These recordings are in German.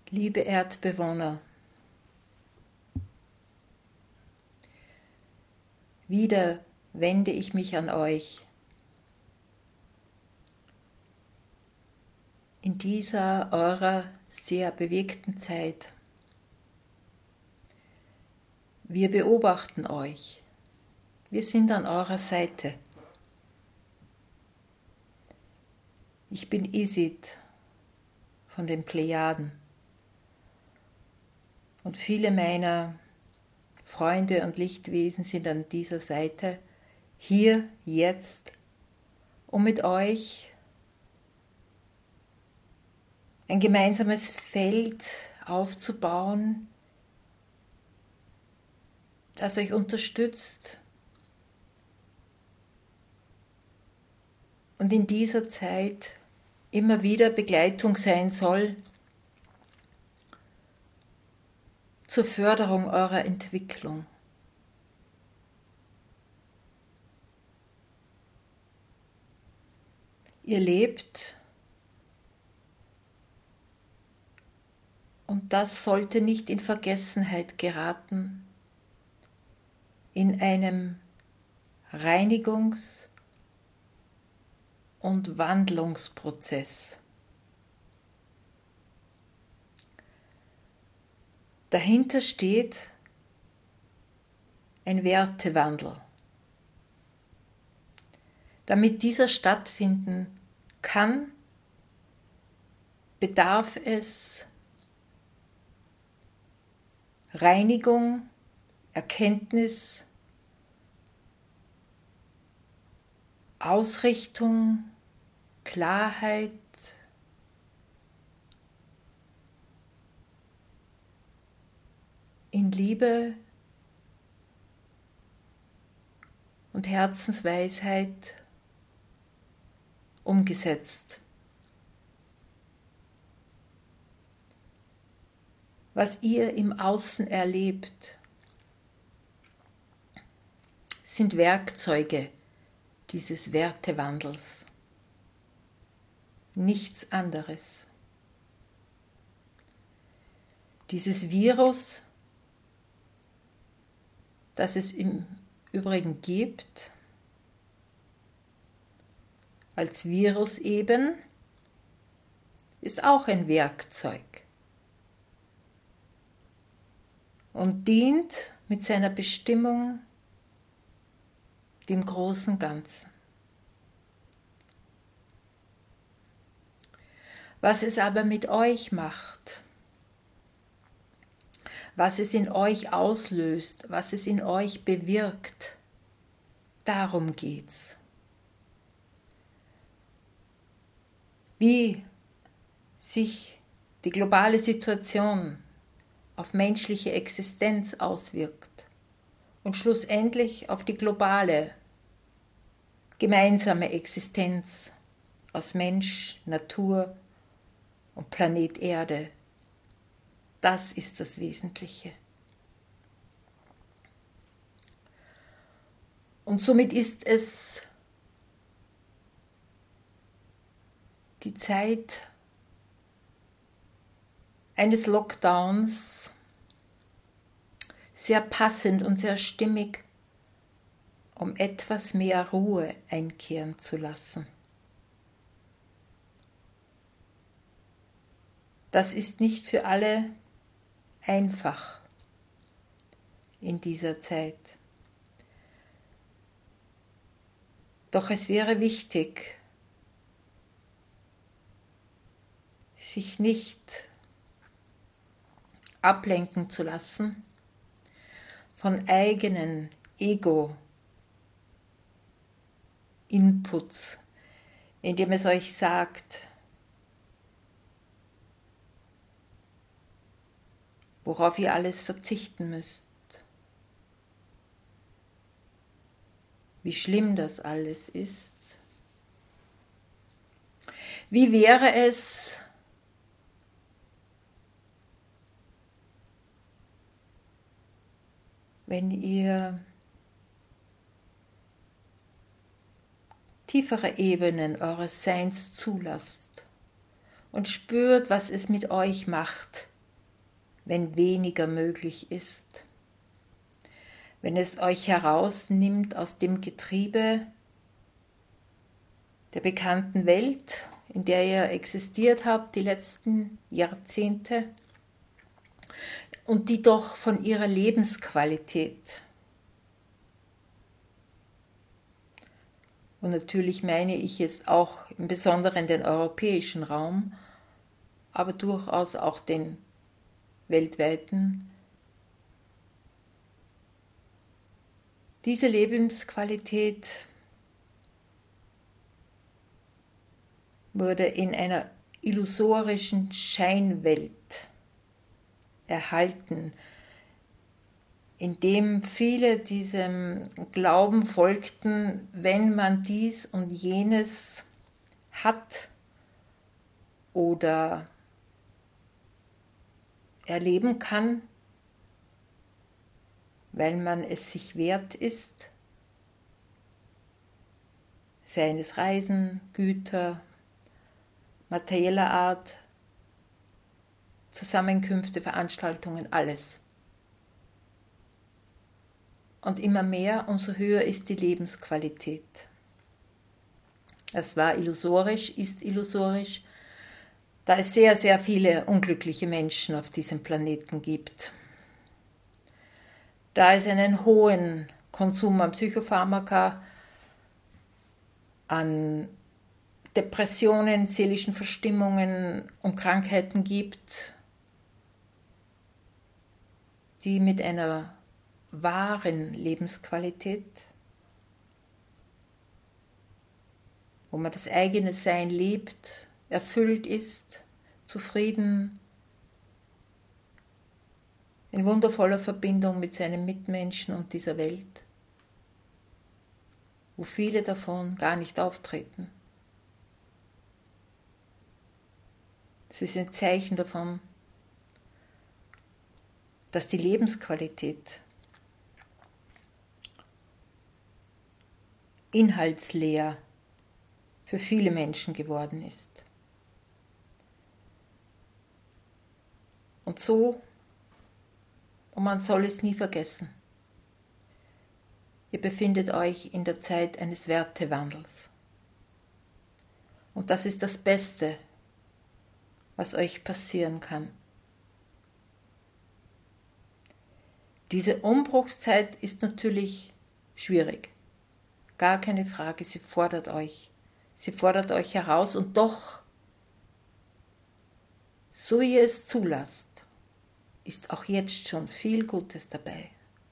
Liebe Erdbewohner, wieder wende ich mich an euch. In dieser eurer sehr bewegten Zeit. Wir beobachten euch. Wir sind an eurer Seite. Ich bin Isid von den Plejaden. Und viele meiner Freunde und Lichtwesen sind an dieser Seite, hier, jetzt, um mit euch ein gemeinsames Feld aufzubauen, das euch unterstützt und in dieser Zeit immer wieder Begleitung sein soll zur Förderung eurer Entwicklung. Ihr lebt und das sollte nicht in Vergessenheit geraten, in einem Reinigungs- und Wandlungsprozess. Dahinter steht ein Wertewandel. Damit dieser stattfinden kann, bedarf es Reinigung, Erkenntnis, Ausrichtung, Klarheit, in Liebe und Herzensweisheit umgesetzt. Was ihr im Außen erlebt, sind Werkzeuge dieses Wertewandels. Nichts anderes. Dieses Virus, das es im Übrigen gibt, als Virus eben, ist auch ein Werkzeug und dient mit seiner Bestimmung dem großen Ganzen. Was es aber mit euch macht, was es in euch auslöst, was es in euch bewirkt, darum geht's. Wie sich die globale Situation auf menschliche Existenz auswirkt und schlussendlich auf die globale, gemeinsame Existenz aus Mensch, Natur und Planet Erde. Das ist das Wesentliche. Und somit ist es die Zeit eines Lockdowns sehr passend und sehr stimmig, um etwas mehr Ruhe einkehren zu lassen. Das ist nicht für alle einfach in dieser Zeit. Doch es wäre wichtig, sich nicht ablenken zu lassen von eigenen Ego-Inputs, indem es euch sagt, worauf ihr alles verzichten müsst, wie schlimm das alles ist. Wie wäre es, wenn ihr tiefere Ebenen eures Seins zulasst und spürt, was es mit euch macht, wenn weniger möglich ist, wenn es euch herausnimmt aus dem Getriebe der bekannten Welt, in der ihr existiert habt die letzten Jahrzehnte und die doch von ihrer Lebensqualität, und natürlich meine ich jetzt auch im Besonderen den europäischen Raum, aber durchaus auch den weltweiten, diese Lebensqualität wurde in einer illusorischen Scheinwelt erhalten, in dem viele diesem Glauben folgten, wenn man dies und jenes hat oder erleben kann, weil man es sich wert ist, seien es Reisen, Güter, materieller Art, Zusammenkünfte, Veranstaltungen, alles. Und immer mehr, umso höher ist die Lebensqualität. Es war illusorisch, ist illusorisch, da es sehr, sehr viele unglückliche Menschen auf diesem Planeten gibt. Da es einen hohen Konsum an Psychopharmaka, an Depressionen, seelischen Verstimmungen und Krankheiten gibt, die mit einer wahren Lebensqualität, wo man das eigene Sein lebt, erfüllt ist, zufrieden, in wundervoller Verbindung mit seinen Mitmenschen und dieser Welt, wo viele davon gar nicht auftreten. Sie sind Zeichen davon, dass die Lebensqualität inhaltsleer für viele Menschen geworden ist. Und so, und man soll es nie vergessen, ihr befindet euch in der Zeit eines Wertewandels. Und das ist das Beste, was euch passieren kann. Diese Umbruchszeit ist natürlich schwierig. Gar keine Frage, sie fordert euch. Sie fordert euch heraus und doch, so ihr es zulasst, ist auch jetzt schon viel Gutes dabei.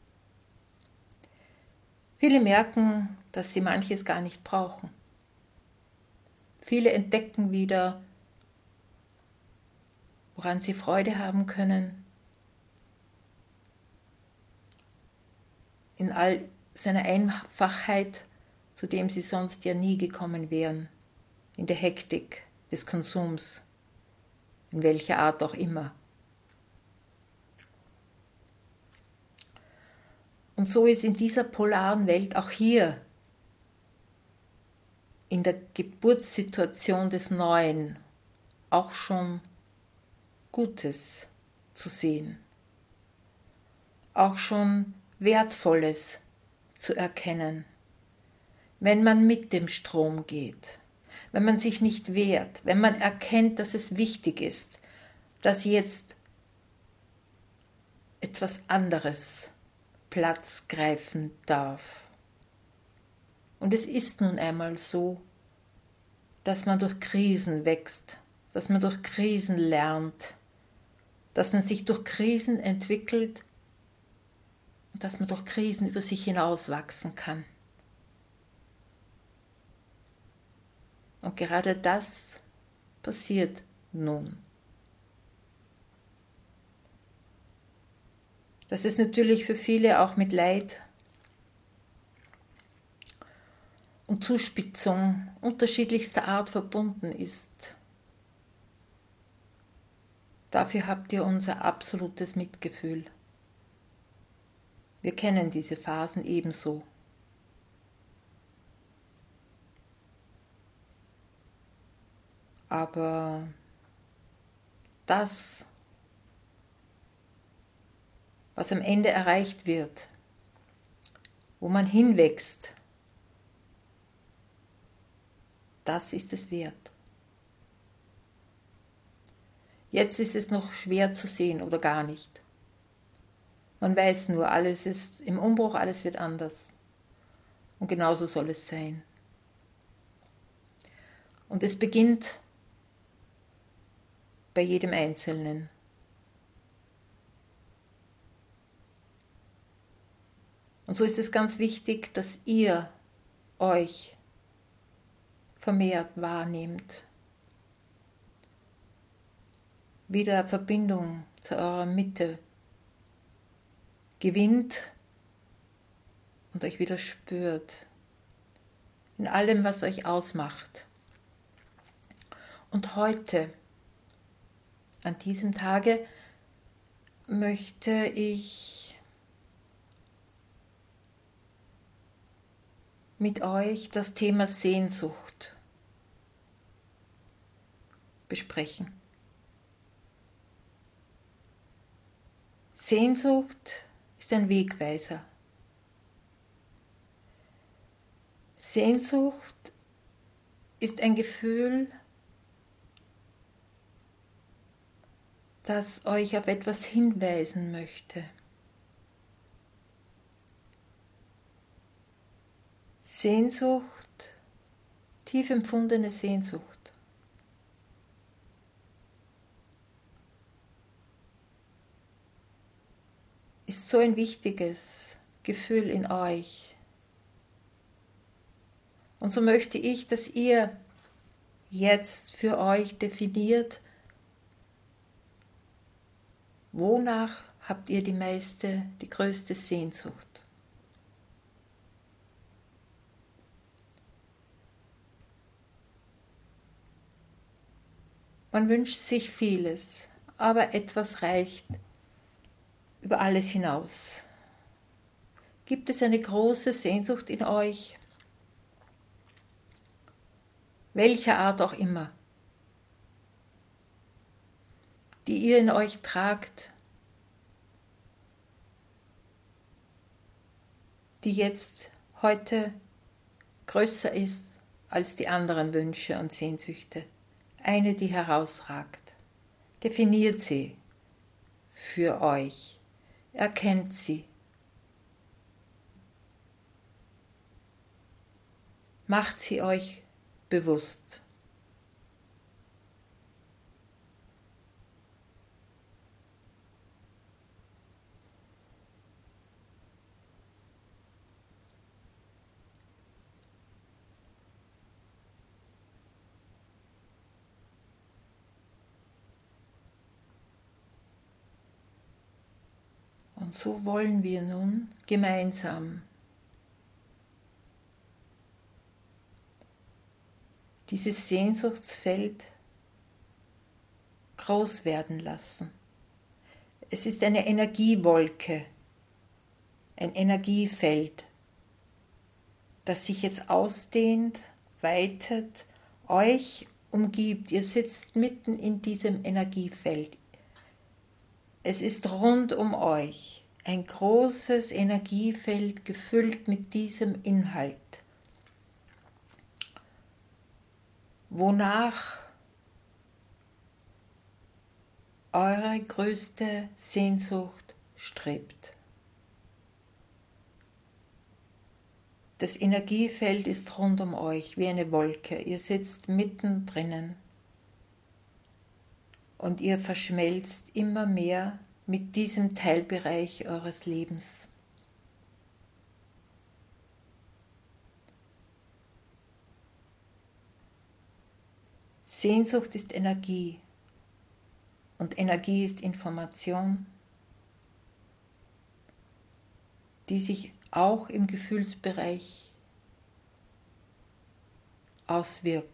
Viele merken, dass sie manches gar nicht brauchen. Viele entdecken wieder, woran sie Freude haben können, in all seiner Einfachheit, zu dem sie sonst ja nie gekommen wären, in der Hektik des Konsums, in welcher Art auch immer. Und so ist in dieser polaren Welt auch hier, in der Geburtssituation des Neuen, auch schon Gutes zu sehen, auch schon Wertvolles zu erkennen, wenn man mit dem Strom geht, wenn man sich nicht wehrt, wenn man erkennt, dass es wichtig ist, dass jetzt etwas anderes Platz greifen darf. Und es ist nun einmal so, dass man durch Krisen wächst, dass man durch Krisen lernt, dass man sich durch Krisen entwickelt und dass man durch Krisen über sich hinauswachsen kann. Und gerade das passiert nun. Dass es natürlich für viele auch mit Leid und Zuspitzung unterschiedlichster Art verbunden ist. Dafür habt ihr unser absolutes Mitgefühl. Wir kennen diese Phasen ebenso. Aber das, was am Ende erreicht wird, wo man hinwächst, das ist es wert. Jetzt ist es noch schwer zu sehen oder gar nicht. Man weiß nur, alles ist im Umbruch, alles wird anders. Und genauso soll es sein. Und es beginnt bei jedem Einzelnen. Und so ist es ganz wichtig, dass ihr euch vermehrt wahrnehmt. Wieder Verbindung zu eurer Mitte gewinnt und euch wieder spürt. In allem, was euch ausmacht. Und heute, an diesem Tage, möchte ich mit euch das Thema Sehnsucht besprechen. Sehnsucht ist ein Wegweiser. Sehnsucht ist ein Gefühl, das euch auf etwas hinweisen möchte. Sehnsucht, tief empfundene Sehnsucht. Ist so ein wichtiges Gefühl in euch. Und so möchte ich, dass ihr jetzt für euch definiert, wonach habt ihr die größte Sehnsucht? Man wünscht sich vieles, aber etwas reicht über alles hinaus. Gibt es eine große Sehnsucht in euch? Welcher Art auch immer, die ihr in euch tragt, die jetzt heute größer ist als die anderen Wünsche und Sehnsüchte. Eine, die herausragt. Definiert sie für euch. Erkennt sie. Macht sie euch bewusst. Und so wollen wir nun gemeinsam dieses Sehnsuchtsfeld groß werden lassen. Es ist eine Energiewolke, ein Energiefeld, das sich jetzt ausdehnt, weitet, euch umgibt. Ihr sitzt mitten in diesem Energiefeld. Es ist rund um euch ein großes Energiefeld gefüllt mit diesem Inhalt, wonach eure größte Sehnsucht strebt. Das Energiefeld ist rund um euch wie eine Wolke. Ihr sitzt mittendrin und ihr verschmelzt immer mehr mit diesem Teilbereich eures Lebens. Sehnsucht ist Energie und Energie ist Information, die sich auch im Gefühlsbereich auswirkt.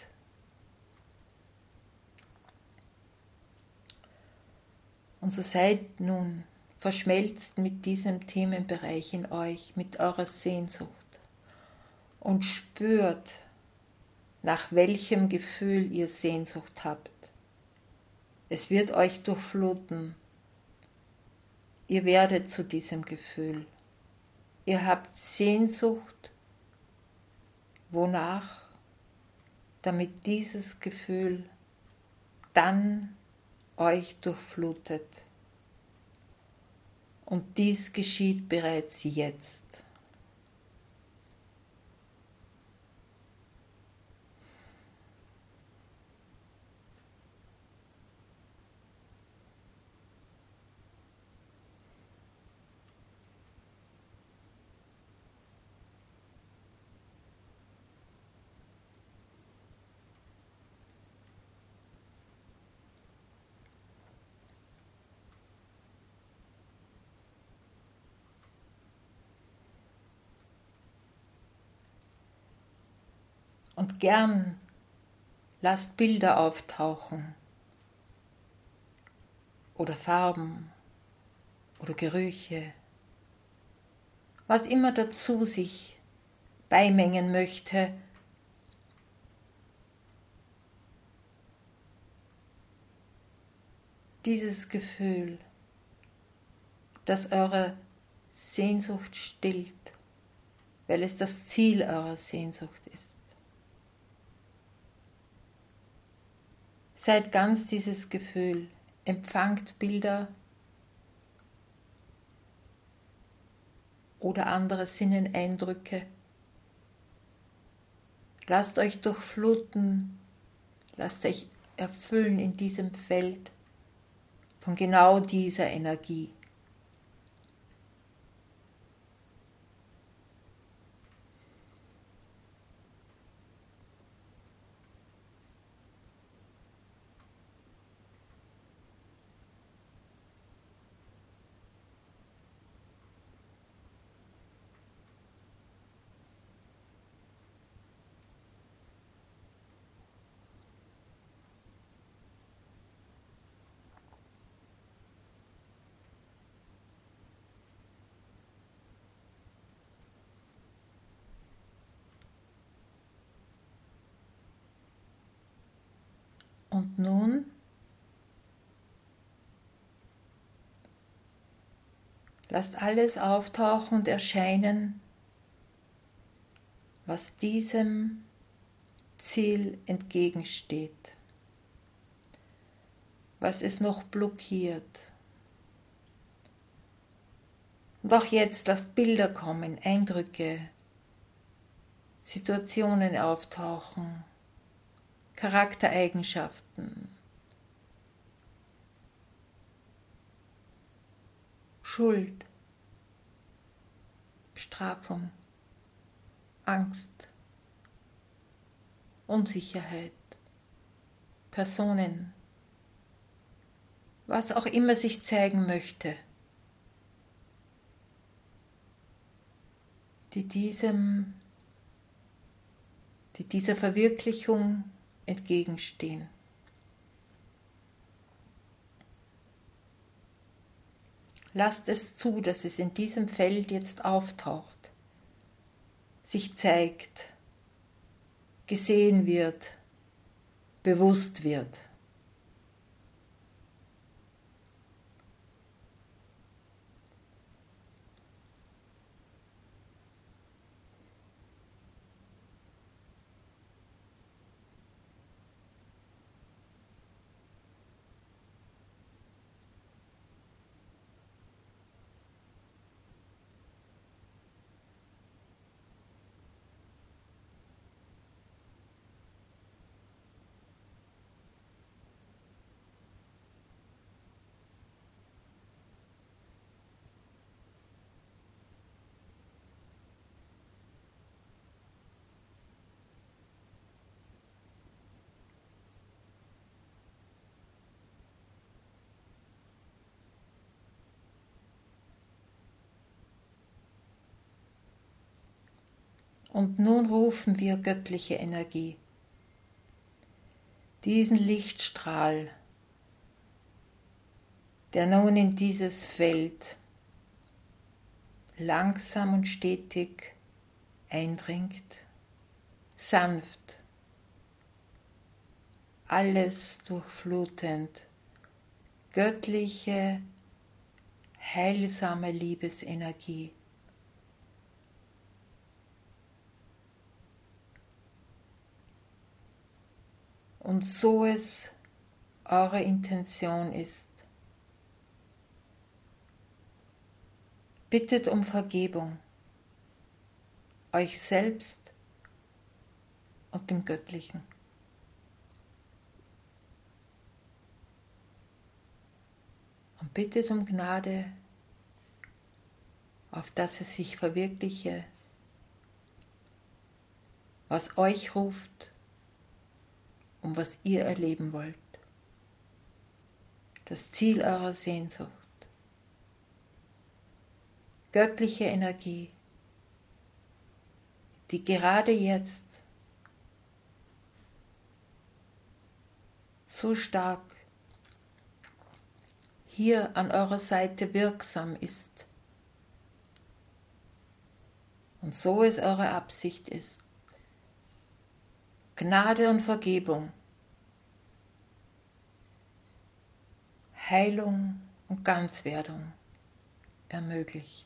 Und so seid nun verschmelzt mit diesem Themenbereich in euch, mit eurer Sehnsucht und spürt, nach welchem Gefühl ihr Sehnsucht habt. Es wird euch durchfluten ihr werdet zu diesem Gefühl. Ihr habt Sehnsucht, wonach, damit dieses Gefühl dann euch durchflutet. Und dies geschieht bereits jetzt. Und gern lasst Bilder auftauchen oder Farben oder Gerüche, was immer dazu sich beimengen möchte. Dieses Gefühl, das eure Sehnsucht stillt, weil es das Ziel eurer Sehnsucht ist. Seid ganz dieses Gefühl, empfangt Bilder oder andere Sinneneindrücke. Lasst euch durchfluten, lasst euch erfüllen in diesem Feld von genau dieser Energie. Und nun lasst alles auftauchen und erscheinen, was diesem Ziel entgegensteht, was es noch blockiert. Und auch jetzt lasst Bilder kommen, Eindrücke, Situationen auftauchen, Charaktereigenschaften, Schuld, Bestrafung, Angst, Unsicherheit, Personen, was auch immer sich zeigen möchte, die dieser Verwirklichung entgegenstehen. Lasst es zu, dass es in diesem Feld jetzt auftaucht, sich zeigt, gesehen wird, bewusst wird. Und nun rufen wir göttliche Energie, diesen Lichtstrahl, der nun in dieses Feld langsam und stetig eindringt, sanft, alles durchflutend, göttliche, heilsame Liebesenergie. Und so es eure Intention ist, bittet um Vergebung, euch selbst und dem Göttlichen. Und bittet um Gnade, auf dass es sich verwirkliche, was euch ruft und was ihr erleben wollt. Das Ziel eurer Sehnsucht. Göttliche Energie, die gerade jetzt so stark hier an eurer Seite wirksam ist und so es eure Absicht ist, Gnade und Vergebung, Heilung und Ganzwerdung ermöglicht.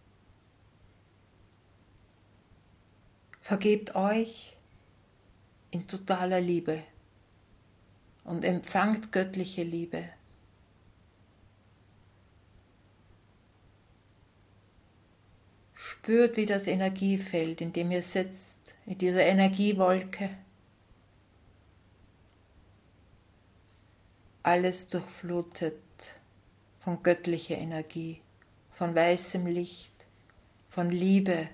Vergebt euch in totaler Liebe und empfangt göttliche Liebe. Spürt, wie das Energiefeld, in dem ihr sitzt, in dieser Energiewolke, alles durchflutet von göttlicher Energie, von weißem Licht, von Liebe.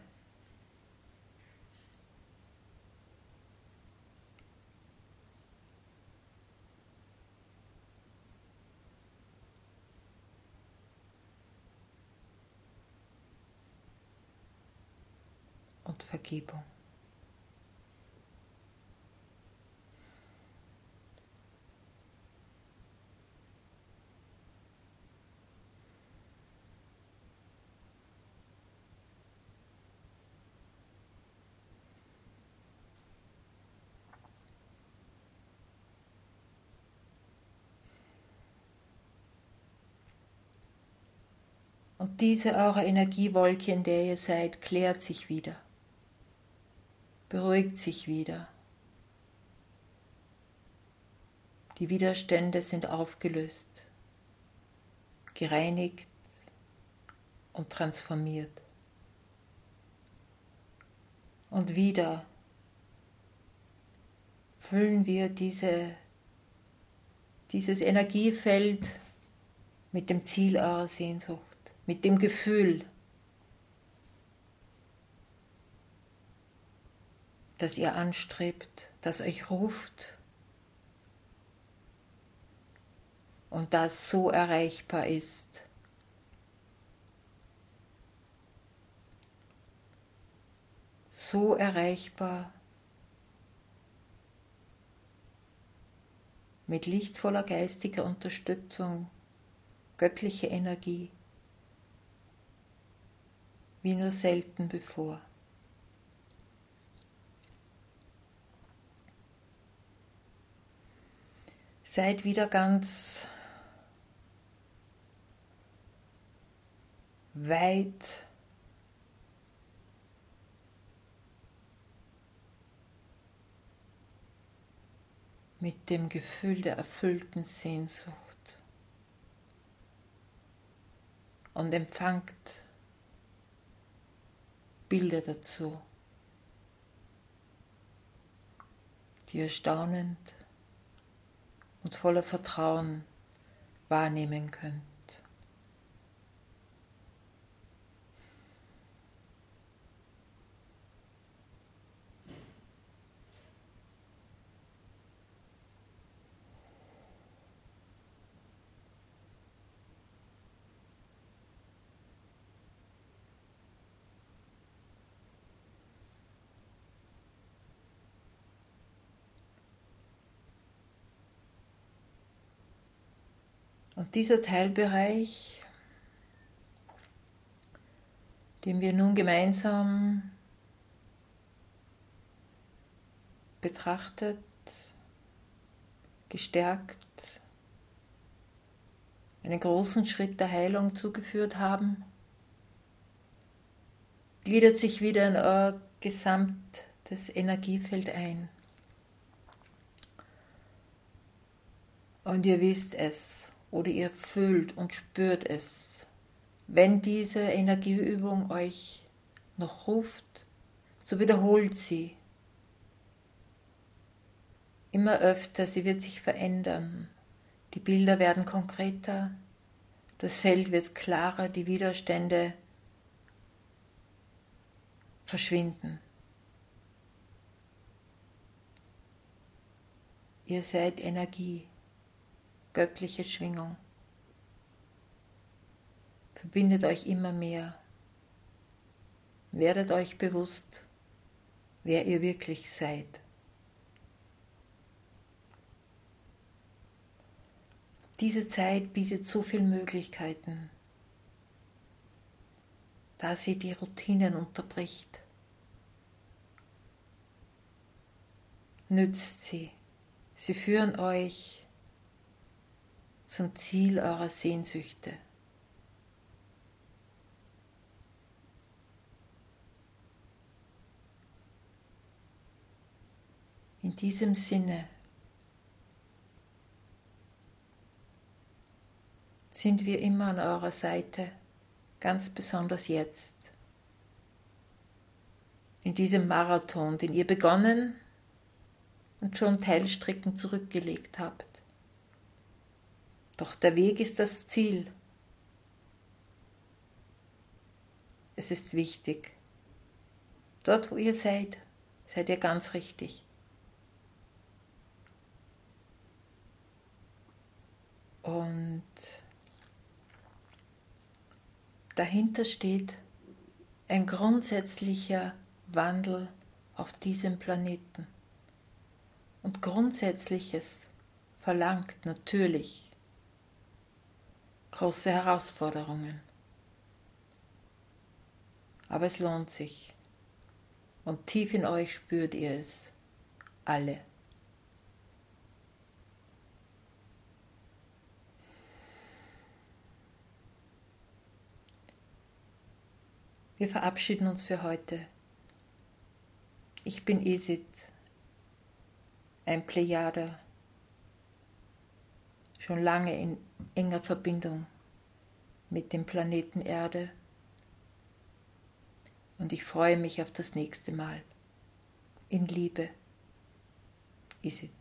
Und Vergebung. Und diese eure Energiewolke, in der ihr seid, klärt sich wieder, beruhigt sich wieder. Die Widerstände sind aufgelöst, gereinigt und transformiert. Und wieder füllen wir dieses Energiefeld mit dem Ziel eurer Sehnsucht, mit dem Gefühl, das ihr anstrebt, das euch ruft und das so erreichbar ist. So erreichbar mit lichtvoller geistiger Unterstützung, göttliche Energie, wie nur selten bevor. Seid wieder ganz weit mit dem Gefühl der erfüllten Sehnsucht und empfangt Bilder dazu, die ihr staunend und voller Vertrauen wahrnehmen könnt. Und dieser Teilbereich, den wir nun gemeinsam betrachtet, gestärkt einen großen Schritt der Heilung zugeführt haben, gliedert sich wieder in euer gesamtes Energiefeld ein. Und ihr wisst es oder ihr fühlt und spürt es. Wenn diese Energieübung euch noch ruft, so wiederholt sie. Immer öfter, sie wird sich verändern. Die Bilder werden konkreter, das Feld wird klarer, die Widerstände verschwinden. Ihr seid Energie, göttliche Schwingung. Verbindet euch immer mehr. Werdet euch bewusst, wer ihr wirklich seid. Diese Zeit bietet so viele Möglichkeiten, da sie die Routinen unterbricht. Nützt sie. Sie führen euch zum Ziel eurer Sehnsüchte. In diesem Sinne sind wir immer an eurer Seite, ganz besonders jetzt. In diesem Marathon, den ihr begonnen und schon Teilstrecken zurückgelegt habt. Doch der Weg ist das Ziel. Es ist wichtig. Dort, wo ihr seid, seid ihr ganz richtig. Und dahinter steht ein grundsätzlicher Wandel auf diesem Planeten. Und Grundsätzliches verlangt natürlich große Herausforderungen. Aber es lohnt sich. Und tief in euch spürt ihr es alle. Wir verabschieden uns für heute. Ich bin Isit, ein Plejader, schon lange in enger Verbindung mit dem Planeten Erde. Und ich freue mich auf das nächste Mal. In Liebe, Isit.